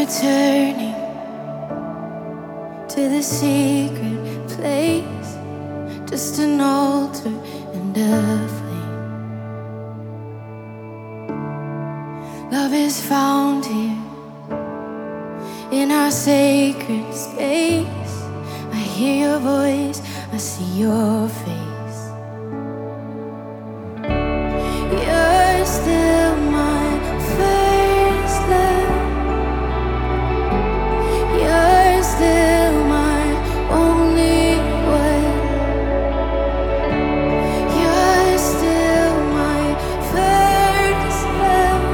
returning to the secret place, just an altar and a flame. Love is found here in our sacred space. I hear your voice, I see your face. You're still my first love. You're still my only one. You're still my first love.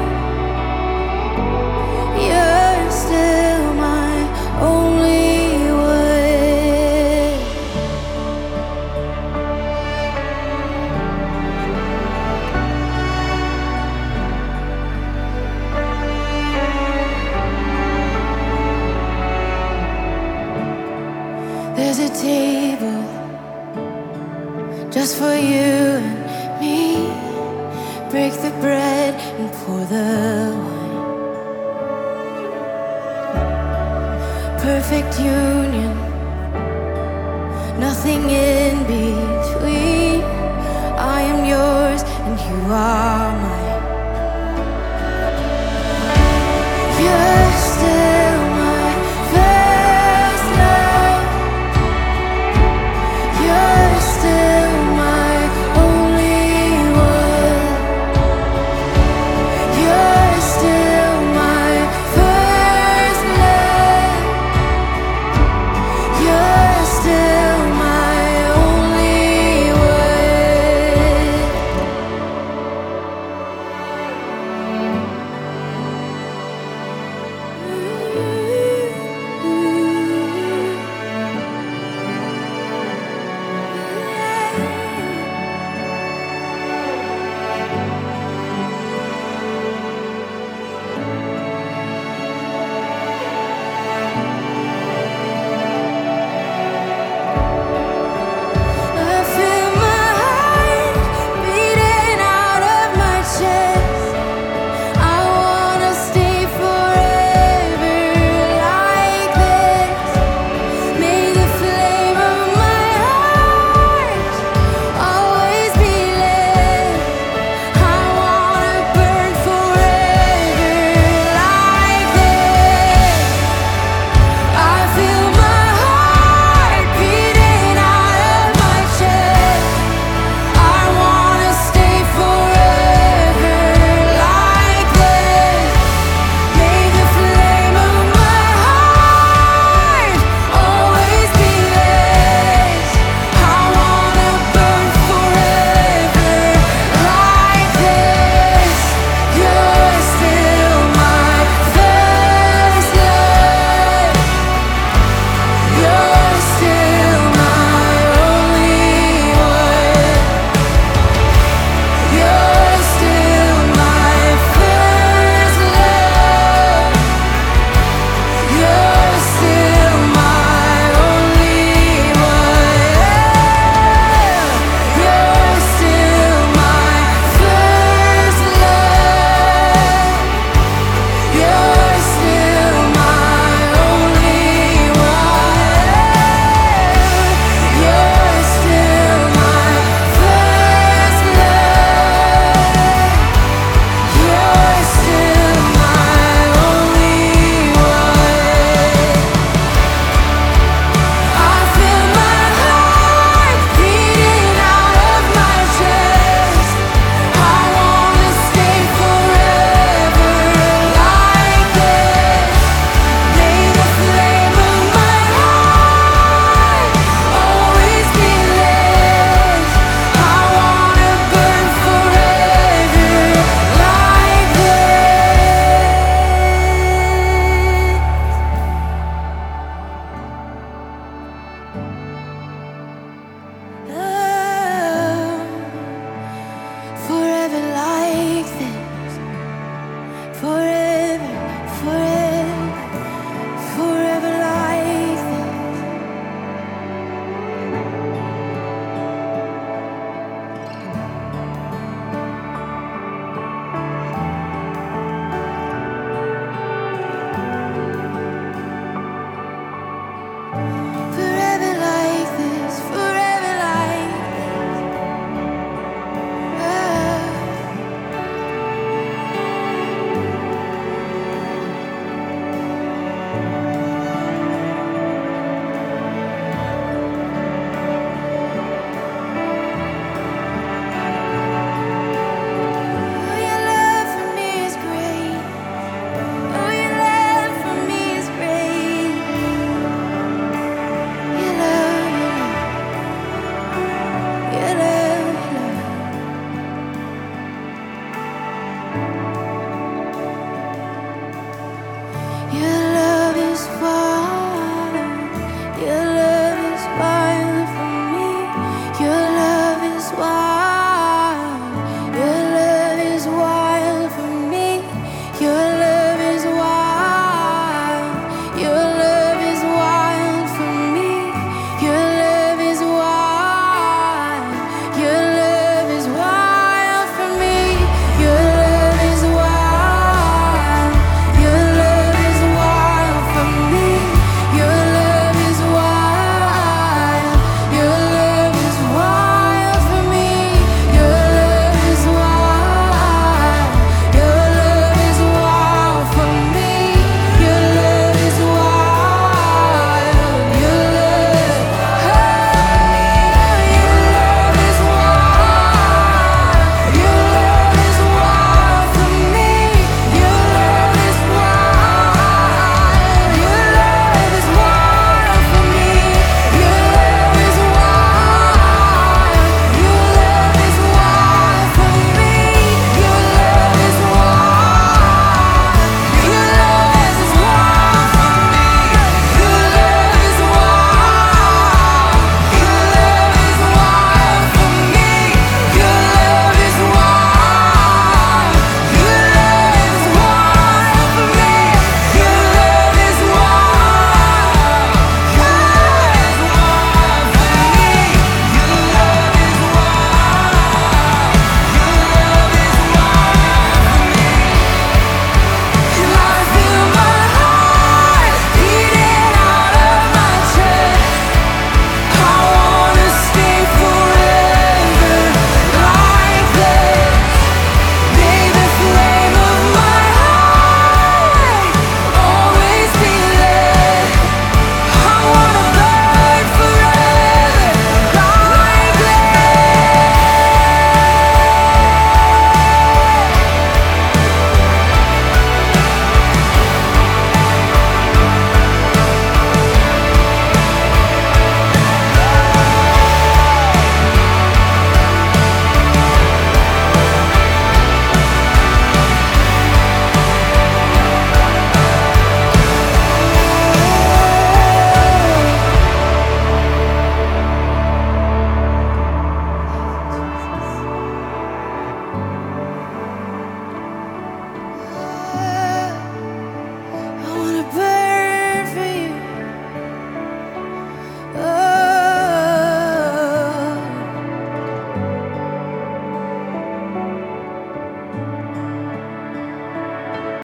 You're still my only one. There's a table just for you and me. Break the bread and pour the wine. Perfect union, nothing in between. I am yours and you are mine. You're still my first love. You're still my only one. You're still my first love. You're still my only one. Your